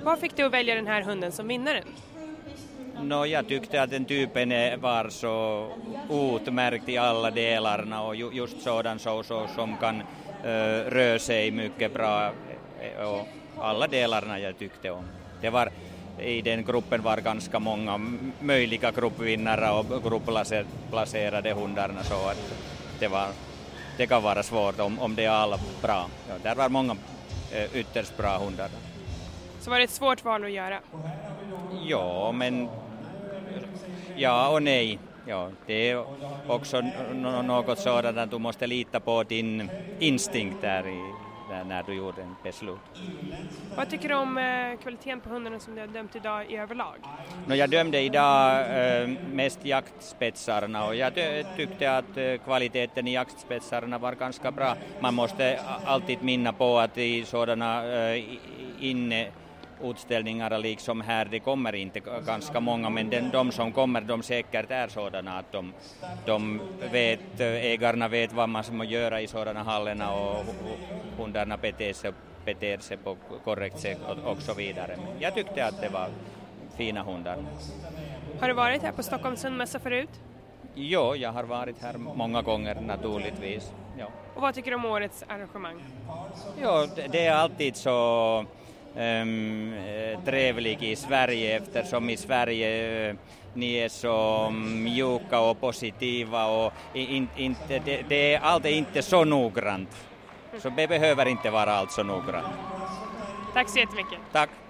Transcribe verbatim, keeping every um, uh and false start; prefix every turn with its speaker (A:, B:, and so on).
A: Vad fick du att välja den här hunden som vinnaren?
B: No, jag tyckte att den typen var så utmärkt i alla delarna och just sådan så, så som kan uh, röra sig mycket bra och alla delarna jag tyckte om. Det var, i den gruppen var ganska många möjliga gruppvinnare och gruppplacerade hundarna så att det, var, det kan vara svårt om, om det är alla bra. Ja, där var många uh, ytterst bra hundar.
A: Så var det ett svårt val att göra?
B: Ja, men ja och nej. Ja, det är också något sådant att du måste lita på din instinkt där, i, där när du gjorde en beslut.
A: Vad tycker du om eh, kvaliteten på hundarna som du har dömt idag i överlag?
B: No, jag dömde idag eh, mest jaktspetsarna och jag tyckte att eh, kvaliteten i jaktspetsarna var ganska bra. Man måste alltid minna på att i sådana eh, inne utställningar liksom här, det kommer inte ganska många, men den, de som kommer, de säkert är sådana att de, de vet, ägarna vet vad man ska göra i sådana hallarna och hundarna beter sig, beter sig på korrekt sätt och, och så vidare. Men jag tyckte att det var fina hundar.
A: Har du varit här på Stockholms hundmässa förut?
B: Jo, jag har varit här många gånger naturligtvis. Ja.
A: Och vad tycker du om årets arrangemang?
B: Jo, det är alltid så Um, trevlig i Sverige eftersom i Sverige uh, ni är så mjuka och positiva och in, in, det, det är allt är inte så noggrant. Så det behöver inte vara allt så noggrant.
A: Tack så jättemycket.
B: Tack.